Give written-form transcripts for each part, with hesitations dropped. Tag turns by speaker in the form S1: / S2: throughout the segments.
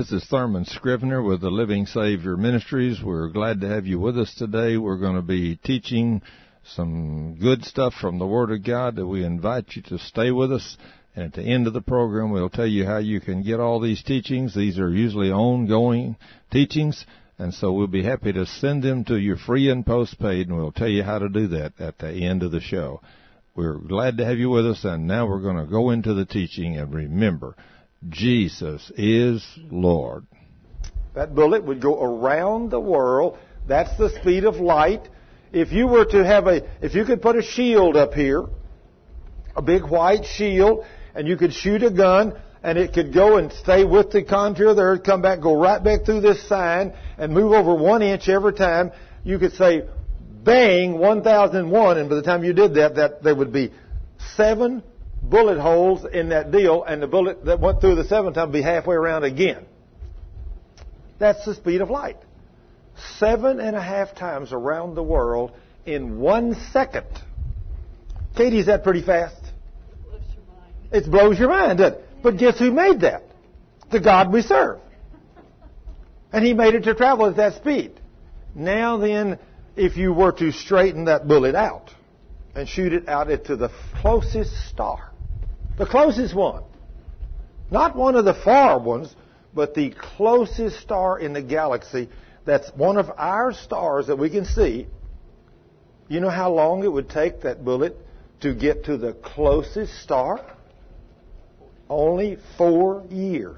S1: This is Thurman Scrivener with the Living Savior Ministries. We're glad to have you with us today. We're going to be teaching some good stuff from the Word of God that we invite you to stay with us. And at the end of the program, we'll tell you how you can get all these teachings. These are usually ongoing teachings, and so we'll be happy to send them to you free and postpaid, and we'll tell you how to do that at the end of the show. We're glad to have you with us, and now we're going to go into the teaching. And remember, Jesus is Lord.
S2: That bullet would go around the world. That's the speed of light. If you were to have if you could put a shield up here, a big white shield, and you could shoot a gun, and it could go and stay with the contour of the earth, come back, go right back through this sign, and move over 1 inch every time, you could say, bang, 1001, and by the time you did that there would be 7 bullet holes in that deal, and the bullet that went through the 7th time would be halfway around again. That's the speed of light. 7.5 times around the world in 1 second. Katie, is that pretty fast?
S3: Blows your mind.
S2: It blows your mind, doesn't it? But guess who made that? The God we serve. And He made it to travel at that speed. Now then, if you were to straighten that bullet out and shoot it out into the closest star, the closest one, not one of the far ones, but the closest star in the galaxy, that's one of our stars that we can see, you know how long it would take that bullet to get to the closest star? Only 4 years.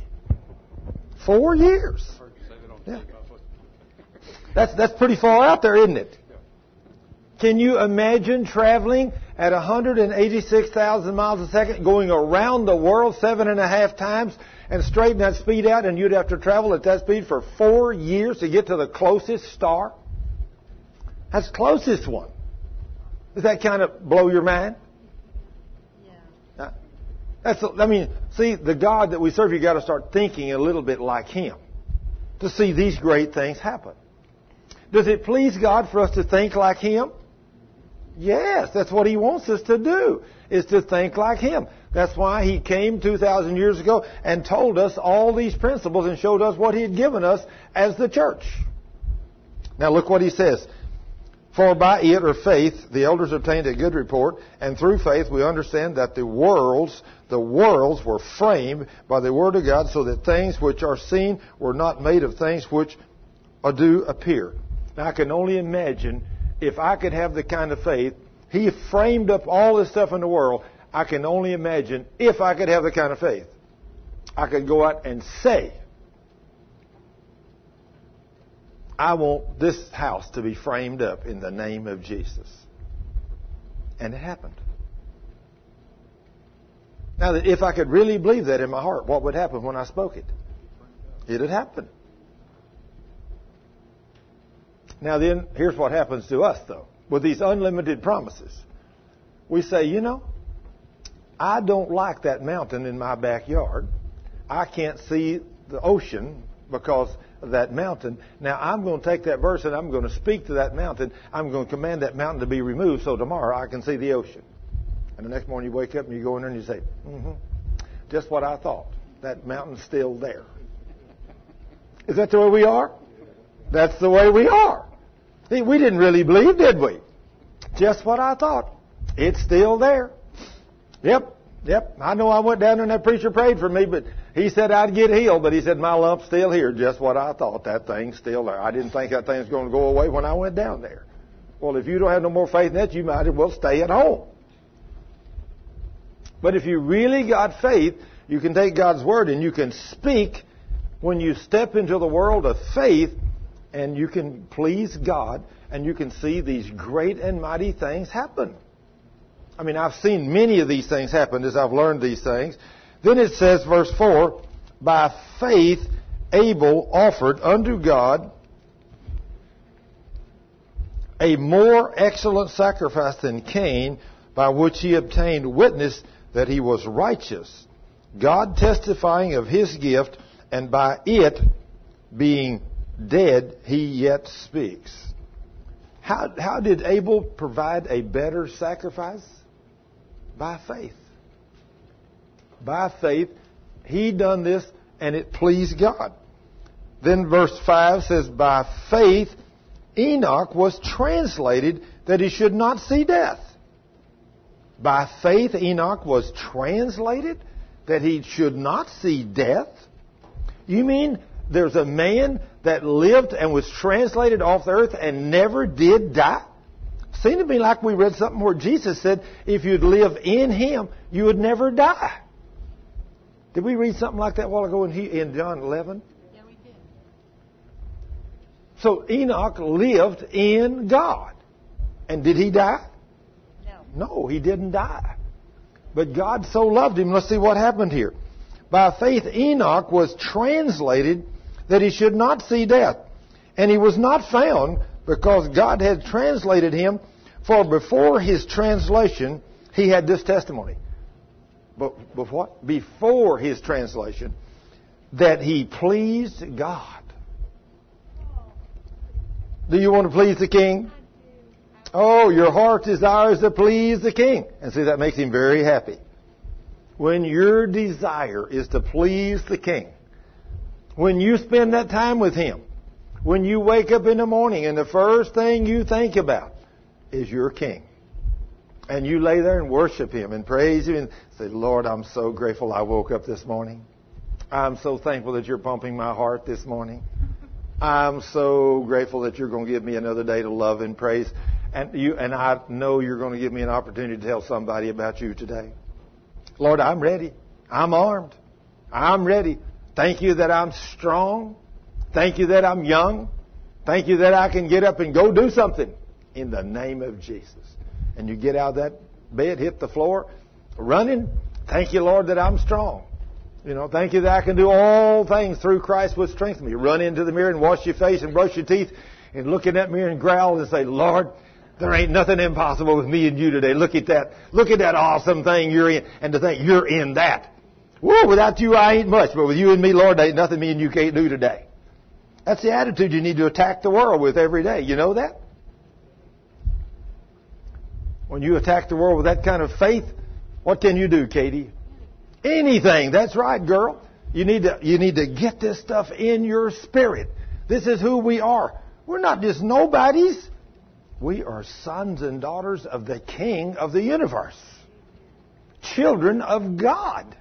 S2: 4 years. Yeah. That's pretty far out there, isn't it? Can you imagine traveling at 186,000 miles a second, going around the world 7.5 times, and straighten that speed out, and you'd have to travel at that speed for 4 years to get to the closest star? That's the closest one. Does that kind of blow your mind?
S3: Yeah.
S2: See, the God that we serve, you got to start thinking a little bit like Him to see these great things happen. Does it please God for us to think like Him? Yes, that's what He wants us to do, is to think like Him. That's why He came 2,000 years ago and told us all these principles and showed us what He had given us as the church. Now look what He says. For by it, or faith, the elders obtained a good report, and through faith we understand that the worlds were framed by the Word of God, so that things which are seen were not made of things which do appear. Now I can only imagine if I could have the kind of faith, He framed up all this stuff in the world. I can only imagine if I could have the kind of faith, I could go out and say, I want this house to be framed up in the name of Jesus. And it happened. Now, if I could really believe that in my heart, what would happen when I spoke it? It would happen. Now then, here's what happens to us, though, with these unlimited promises. We say, I don't like that mountain in my backyard. I can't see the ocean because of that mountain. Now, I'm going to take that verse and I'm going to speak to that mountain. I'm going to command that mountain to be removed so tomorrow I can see the ocean. And the next morning you wake up and you go in there and you say, just what I thought. That mountain's still there. Is that the way we are? That's the way we are. See, we didn't really believe, did we? Just what I thought. It's still there. Yep. I know I went down there and that preacher prayed for me, but he said I'd get healed, but he said my lump's still here. Just what I thought. That thing's still there. I didn't think that thing's going to go away when I went down there. Well, if you don't have no more faith in that, you might as well stay at home. But if you really got faith, you can take God's Word and you can speak when you step into the world of faith, and you can please God, and you can see these great and mighty things happen. I mean, I've seen many of these things happen as I've learned these things. Then it says, verse 4, by faith Abel offered unto God a more excellent sacrifice than Cain, by which he obtained witness that he was righteous, God testifying of his gift, and by it being dead he yet speaks. How did Abel provide a better sacrifice? By faith. By faith, he done this and it pleased God. Then verse 5 says, by faith Enoch was translated that he should not see death. By faith Enoch was translated that he should not see death? You mean there's a man that lived and was translated off the earth and never did die? Seemed to me like we read something where Jesus said, if you'd live in Him, you would never die. Did we read something like that a while ago in John 11?
S3: Yeah, we did.
S2: So Enoch lived in God. And did he die?
S3: No.
S2: No, he didn't die. But God so loved him. Let's see what happened here. By faith Enoch was translated that he should not see death. And he was not found because God had translated him. For before his translation, he had this testimony. But what? Before his translation, that he pleased God. Do you want to please the King? Oh, your heart desires to please the King. And see, that makes him very happy. When your desire is to please the King, when you spend that time with Him, when you wake up in the morning and the first thing you think about is your King, and you lay there and worship Him and praise Him and say, Lord, I'm so grateful I woke up this morning. I'm so thankful that you're pumping my heart this morning. I'm so grateful that you're going to give me another day to love and praise. And I know you're going to give me an opportunity to tell somebody about you today. Lord, I'm ready. I'm armed. I'm ready. Thank you that I'm strong. Thank you that I'm young. Thank you that I can get up and go do something in the name of Jesus. And you get out of that bed, hit the floor, running. Thank you, Lord, that I'm strong. Thank you that I can do all things through Christ which strengthens me. Run into the mirror and wash your face and brush your teeth and look in that mirror and growl and say, Lord, there ain't nothing impossible with me and you today. Look at that. Look at that awesome thing you're in. And to think you're in that. Whoa, without you I ain't much. But with you and me, Lord, there ain't nothing me and you can't do today. That's the attitude you need to attack the world with every day. You know that? When you attack the world with that kind of faith, what can you do, Katie? Anything. That's right, girl. You need to get this stuff in your spirit. This is who we are. We're not just nobodies. We are sons and daughters of the King of the universe. Children of God.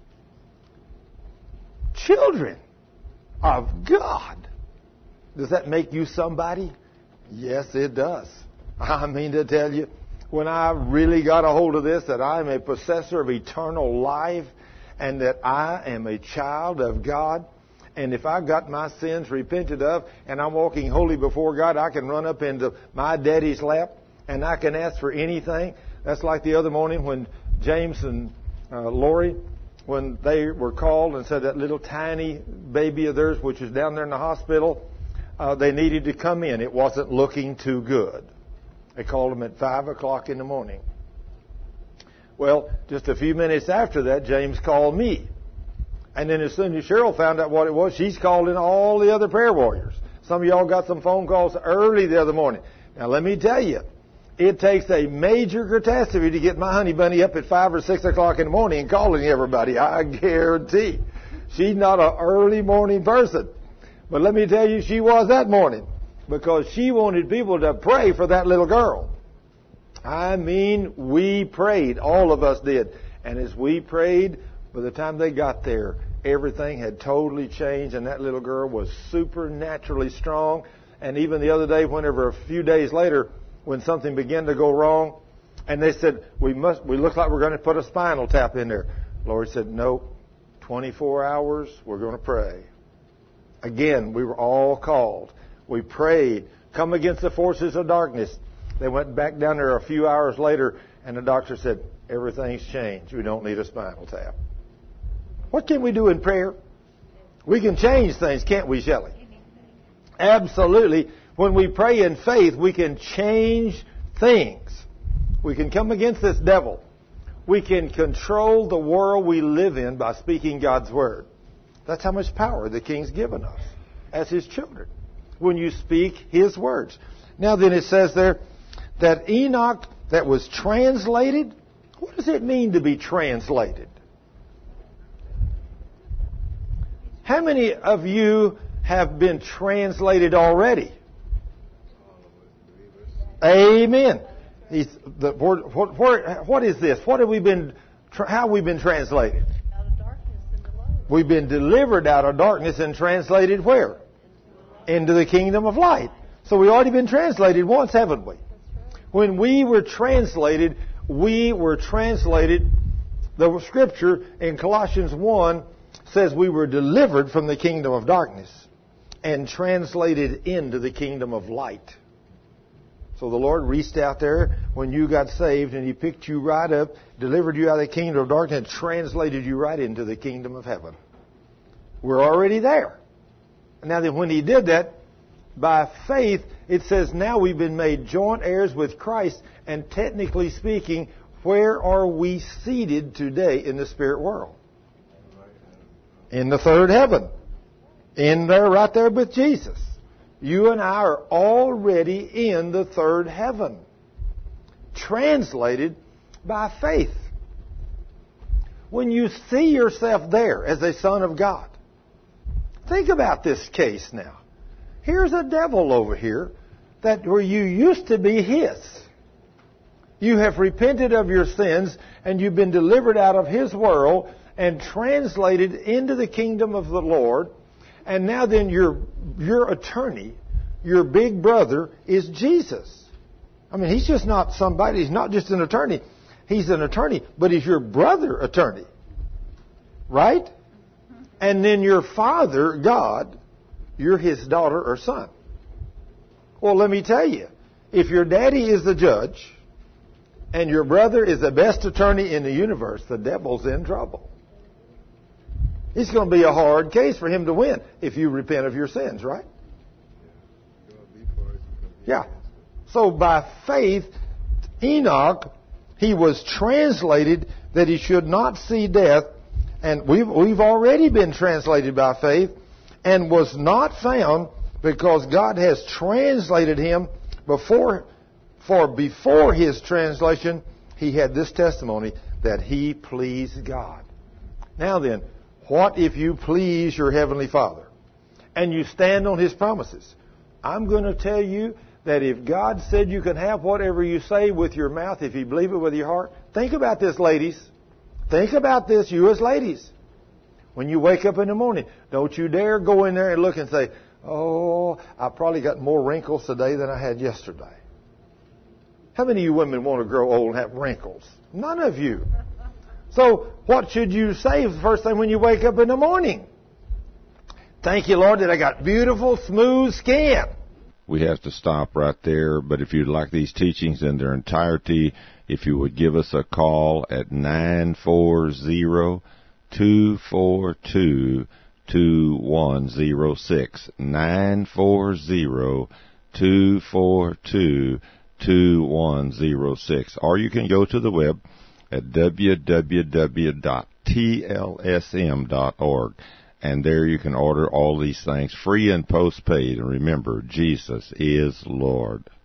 S2: Children of God. Does that make you somebody? Yes, it does. I mean to tell you, when I really got a hold of this, that I am a possessor of eternal life and that I am a child of God. And if I've got my sins repented of and I'm walking holy before God, I can run up into my daddy's lap and I can ask for anything. That's like the other morning when James and Lori, when they were called and said that little tiny baby of theirs, which was down there in the hospital, they needed to come in. It wasn't looking too good. They called them at 5 o'clock in the morning. Well, just a few minutes after that, James called me. And then as soon as Cheryl found out what it was, she's called in all the other prayer warriors. Some of y'all got some phone calls early the other morning. Now, let me tell you, it takes a major catastrophe to get my honey bunny up at 5 or 6 o'clock in the morning and calling everybody. I guarantee. She's not an early morning person. But let me tell you, she was that morning. Because she wanted people to pray for that little girl. I mean, we prayed. All of us did. And as we prayed, by the time they got there, everything had totally changed. And that little girl was supernaturally strong. And even the other day, whenever a few days later, when something began to go wrong, and they said, we look like we're going to put a spinal tap in there. Lord said, no, 24 hours, we're going to pray. Again, we were all called. We prayed, come against the forces of darkness. They went back down there a few hours later, and the doctor said, everything's changed. We don't need a spinal tap. What can we do in prayer? We can change things, can't we, Shelley? Absolutely. When we pray in faith, we can change things. We can come against this devil. We can control the world we live in by speaking God's Word. That's how much power the King's given us as His children. When you speak His words. Now then it says there that Enoch that was translated. What does it mean to be translated? How many of you have been translated already? Amen. What is this? What have we been? How have we been translated?
S3: Out of darkness into light.
S2: We've been delivered out of darkness and translated where? Into the kingdom of light. So we've already been translated once, haven't we? When we were translated, the scripture in Colossians 1 says we were delivered from the kingdom of darkness and translated into the kingdom of light. So the Lord reached out there when you got saved and He picked you right up, delivered you out of the kingdom of darkness and translated you right into the kingdom of heaven. We're already there. Now then, when He did that, by faith, it says now we've been made joint heirs with Christ, and technically speaking, where are we seated today in the spirit world? In the third heaven. In there, right there with Jesus. You and I are already in the third heaven. Translated by faith. When you see yourself there as a son of God, think about this case now. Here's a devil over here that where you used to be his. You have repented of your sins and you've been delivered out of his world and translated into the kingdom of the Lord. And now then your attorney, your big brother, is Jesus. I mean, he's just not somebody. He's not just an attorney. He's an attorney, but he's your brother attorney. Right? And then your father, God, you're his daughter or son. Well, let me tell you, if your daddy is the judge and your brother is the best attorney in the universe, the devil's in trouble. It's going to be a hard case for him to win if you repent of your sins, right? Yeah. So by faith, Enoch, he was translated that he should not see death, and we've already been translated by faith, and was not found because God has translated him before his translation, he had this testimony that he pleased God. Now then, what if you please your Heavenly Father and you stand on His promises? I'm going to tell you that if God said you can have whatever you say with your mouth, if you believe it with your heart, think about this, ladies. Think about this, you as ladies. When you wake up in the morning, don't you dare go in there and look and say, oh, I probably got more wrinkles today than I had yesterday. How many of you women want to grow old and have wrinkles? None of you. So what should you say the first thing when you wake up in the morning? Thank you, Lord, that I got beautiful, smooth skin.
S1: We have to stop right there, but if you'd like these teachings in their entirety, if you would give us a call at 940-242-2106, 940-242-2106, or you can go to the web at www.tlsm.org, and there you can order all these things free and postpaid. And remember, Jesus is Lord.